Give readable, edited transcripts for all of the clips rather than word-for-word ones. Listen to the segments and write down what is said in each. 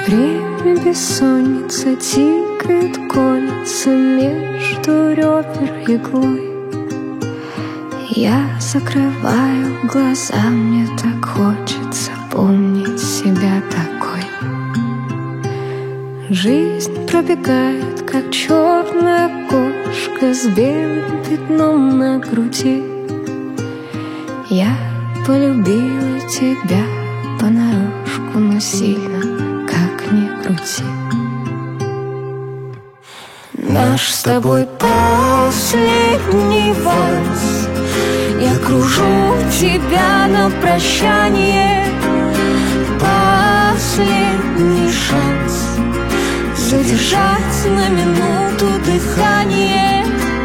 Время бессонница тикает, колется между ребер иглой. Я закрываю глаза, мне так хочется помнить себя такой. Жизнь пробегает, как черная кошка с белым пятном на груди. Я полюбила тебя понарошку, но сильно, как ни крути. Наш с тобой последний вальс. Я кружу тебя на прощание. Последний шанс задержать на минуту дыхание.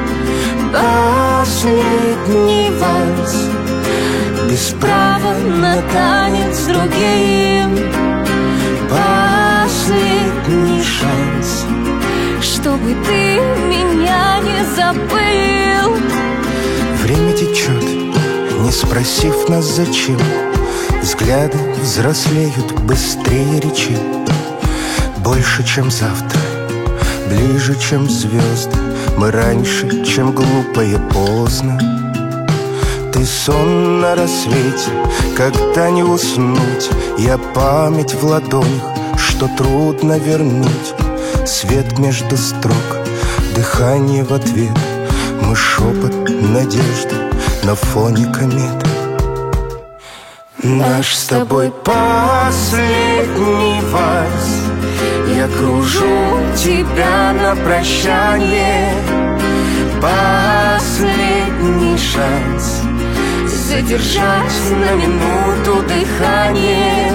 Последний вальс, без права на танец с другим. Последний шанс, чтобы ты меня не забыл. Время течет, не спросив нас зачем. Взгляды взрослеют быстрее речи. Больше, чем завтра, ближе, чем звезды. Мы раньше, чем глупо и поздно. Ты сон на рассвете, когда не уснуть. Я память в ладонях, что трудно вернуть. Свет между строк, дыхание в ответ. Мы шепот надежды на фоне комет. Наш с тобой последний вальс. Я кружу тебя на прощание. Последний шанс задержать на минуту дыхание.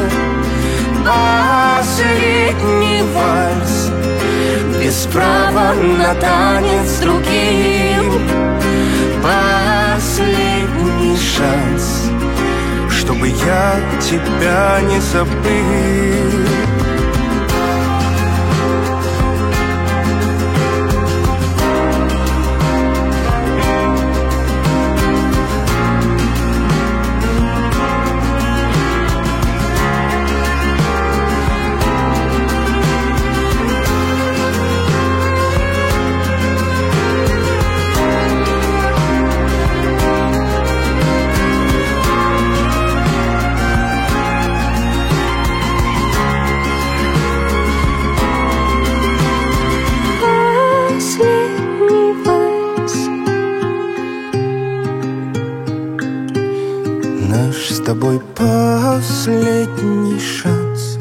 Последний вальс, без права на танец с другим. Последний шанс, чтобы я тебя не забыл. Наш с тобой последний шанс.